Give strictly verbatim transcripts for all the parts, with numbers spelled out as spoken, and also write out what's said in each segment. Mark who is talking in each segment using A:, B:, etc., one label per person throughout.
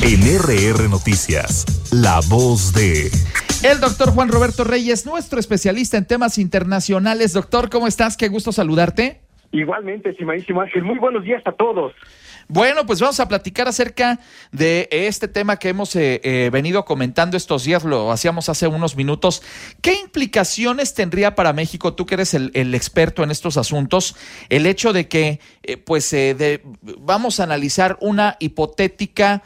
A: En R R Noticias, la voz de...
B: El doctor Juan Roberto Reyes, nuestro especialista en temas internacionales. Doctor, ¿cómo estás? Qué gusto saludarte.
C: Igualmente, estimadísimo Ángel. Muy buenos días a todos.
B: Bueno, pues vamos a platicar acerca de este tema que hemos eh, eh, venido comentando estos días, lo hacíamos hace unos minutos. ¿Qué implicaciones tendría para México, tú que eres el, el experto en estos asuntos, el hecho de que eh, pues eh, de, vamos a analizar una hipotética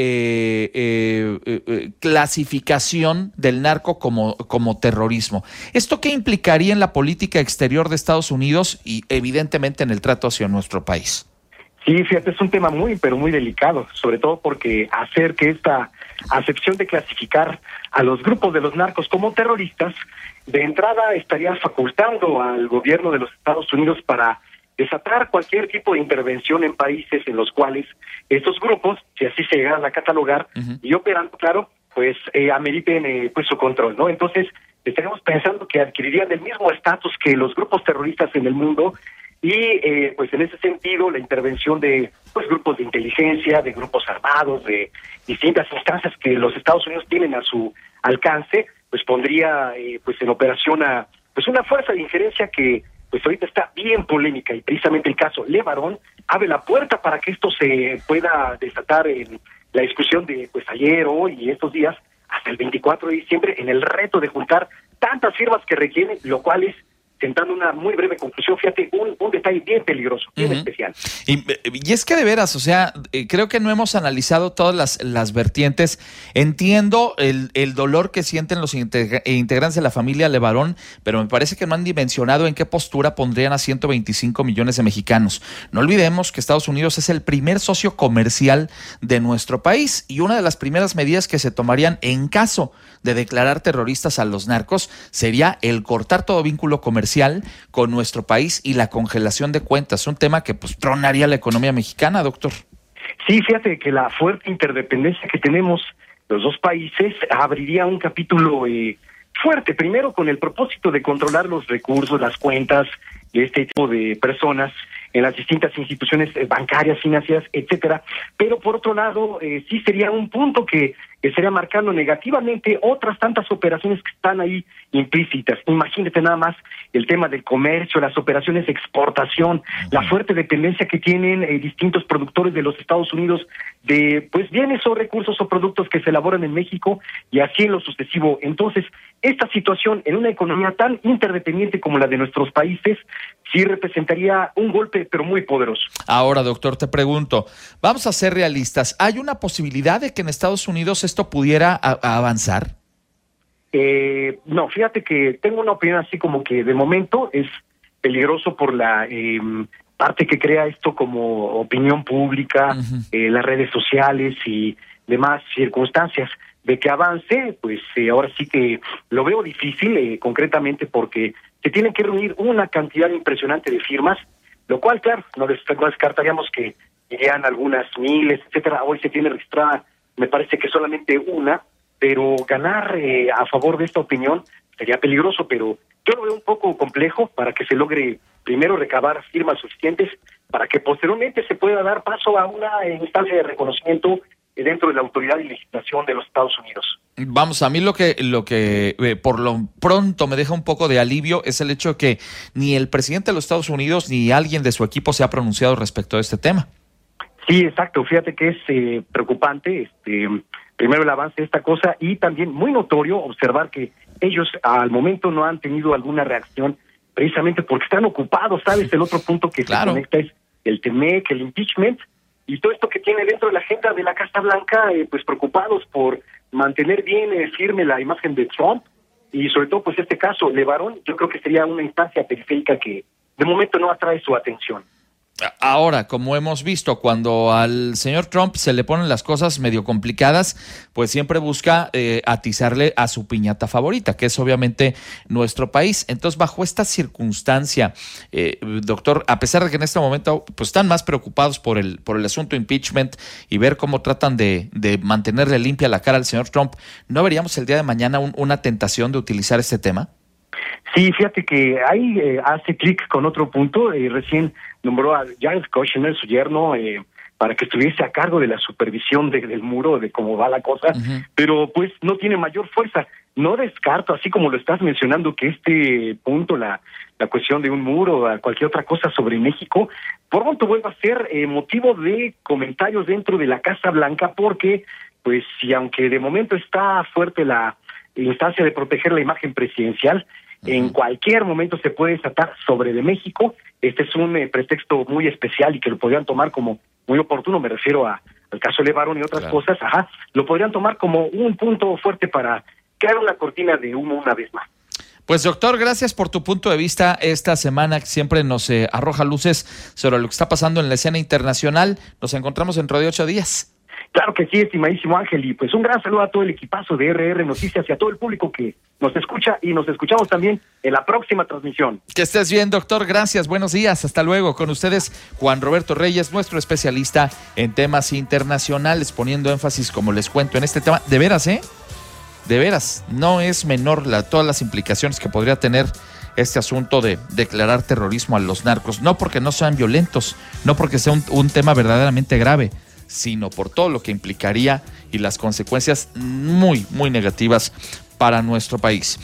B: eh, eh, eh, clasificación del narco como, como terrorismo? ¿Esto qué implicaría en la política exterior de Estados Unidos y evidentemente en el trato hacia nuestro país?
C: Sí, fíjate, es un tema muy, pero muy delicado, sobre todo porque hacer que esta acepción de clasificar a los grupos de los narcos como terroristas, de entrada estaría facultando al gobierno de los Estados Unidos para desatar cualquier tipo de intervención en países en los cuales estos grupos, si así se llegan a catalogar, uh-huh. y operan, claro, pues eh, ameriten eh, pues su control, ¿no? Entonces, estaríamos pensando que adquirirían el mismo estatus que los grupos terroristas en el mundo. Y eh, pues en ese sentido la intervención de pues grupos de inteligencia, de grupos armados, de distintas instancias que los Estados Unidos tienen a su alcance, pues pondría eh, pues en operación a pues una fuerza de injerencia que pues ahorita está bien polémica, y precisamente el caso LeBaron abre la puerta para que esto se pueda desatar en la discusión de pues ayer, hoy y estos días hasta el veinticuatro de diciembre en el reto de juntar tantas firmas que requieren, lo cual es, tentando una muy breve conclusión, fíjate, un, un detalle bien peligroso, bien uh-huh. especial.
B: Y, y es que de veras, o sea, eh, creo que no hemos analizado todas las, las vertientes. Entiendo el, el dolor que sienten los integra- integrantes de la familia LeBaron, pero me parece que no han dimensionado en qué postura pondrían a ciento veinticinco millones de mexicanos. No olvidemos que Estados Unidos es el primer socio comercial de nuestro país, y una de las primeras medidas que se tomarían en caso de declarar terroristas a los narcos sería el cortar todo vínculo comercial con nuestro país y la congelación de cuentas, un tema que pues tronaría la economía mexicana, doctor.
C: Sí, fíjate que la fuerte interdependencia que tenemos los dos países abriría un capítulo eh, fuerte, primero con el propósito de controlar los recursos, las cuentas de este tipo de personas en las distintas instituciones bancarias, financieras, etcétera, pero por otro lado, eh, sí sería un punto que estaría marcando negativamente otras tantas operaciones que están ahí implícitas. Imagínate nada más el tema del comercio, las operaciones de exportación, uh-huh. la fuerte dependencia que tienen eh, distintos productores de los Estados Unidos de pues bienes o recursos o productos que se elaboran en México, y así en lo sucesivo. Entonces, esta situación en una economía tan interdependiente como la de nuestros países sí representaría un golpe, pero muy poderoso.
B: Ahora, doctor, te pregunto, vamos a ser realistas, ¿hay una posibilidad de que en Estados Unidos esto pudiera a- a avanzar?
C: Eh, no, fíjate que tengo una opinión así como que de momento es peligroso por la eh, parte que crea esto como opinión pública, uh-huh. eh, las redes sociales y demás circunstancias. De que avance, pues eh, ahora sí que lo veo difícil, eh, concretamente porque se tienen que reunir una cantidad impresionante de firmas, lo cual, claro, no, des- no descartaríamos que irían algunas miles, etcétera. Hoy se tiene registrada, me parece que solamente una, pero ganar eh, a favor de esta opinión sería peligroso, pero yo lo veo un poco complejo para que se logre primero recabar firmas suficientes para que posteriormente se pueda dar paso a una eh, instancia de reconocimiento dentro de la autoridad y legislación de los Estados Unidos.
B: Vamos, a mí lo que lo que eh, por lo pronto me deja un poco de alivio es el hecho de que ni el presidente de los Estados Unidos ni alguien de su equipo se ha pronunciado respecto a este tema.
C: Sí, exacto. Fíjate que es eh, preocupante, este, primero el avance de esta cosa, y también muy notorio observar que ellos al momento no han tenido alguna reacción, precisamente porque están ocupados, ¿sabes? El otro punto que claro. se conecta es el T M E C, el impeachment, y todo esto que tiene dentro de la agenda de la Casa Blanca, eh, pues preocupados por mantener bien eh, firme la imagen de Trump, y sobre todo pues este caso LeBaron, yo creo que sería una instancia periférica que de momento no atrae su atención.
B: Ahora, como hemos visto, cuando al señor Trump se le ponen las cosas medio complicadas, pues siempre busca eh, atizarle a su piñata favorita, que es obviamente nuestro país. Entonces, bajo esta circunstancia, eh, doctor, a pesar de que en este momento pues están más preocupados por el por el asunto impeachment y ver cómo tratan de, de mantenerle limpia la cara al señor Trump, ¿no veríamos el día de mañana un, una tentación de utilizar este tema?
C: Sí, fíjate que ahí eh, hace clic con otro punto. Eh, recién nombró a Jared Kushner, su yerno, eh, para que estuviese a cargo de la supervisión de, del muro, de cómo va la cosa, uh-huh. pero pues no tiene mayor fuerza. No descarto, así como lo estás mencionando, que este punto, la, la cuestión de un muro o cualquier otra cosa sobre México, por pronto vuelva a ser eh, motivo de comentarios dentro de la Casa Blanca, porque, pues, si aunque de momento está fuerte la instancia de proteger la imagen presidencial, uh-huh. en cualquier momento se puede desatar sobre de México. Este es un eh, pretexto muy especial y que lo podrían tomar como muy oportuno, me refiero a, al caso Levarón y otras claro. cosas, ajá, lo podrían tomar como un punto fuerte para crear una cortina de humo una vez más.
B: Pues doctor, gracias por tu punto de vista esta semana, que siempre nos eh, arroja luces sobre lo que está pasando en la escena internacional. Nos encontramos dentro de ocho días.
C: Claro que sí, estimadísimo Ángel, y pues un gran saludo a todo el equipazo de R R Noticias y a todo el público que nos escucha, y nos escuchamos también en la próxima transmisión.
B: Que estés bien, doctor, gracias, buenos días, hasta luego. Con ustedes, Juan Roberto Reyes, nuestro especialista en temas internacionales, poniendo énfasis, como les cuento, en este tema. De veras, ¿eh? De veras, no es menor la, todas las implicaciones que podría tener este asunto de declarar terrorismo a los narcos, no porque no sean violentos, no porque sea un, un tema verdaderamente grave, sino por todo lo que implicaría y las consecuencias muy, muy negativas para nuestro país.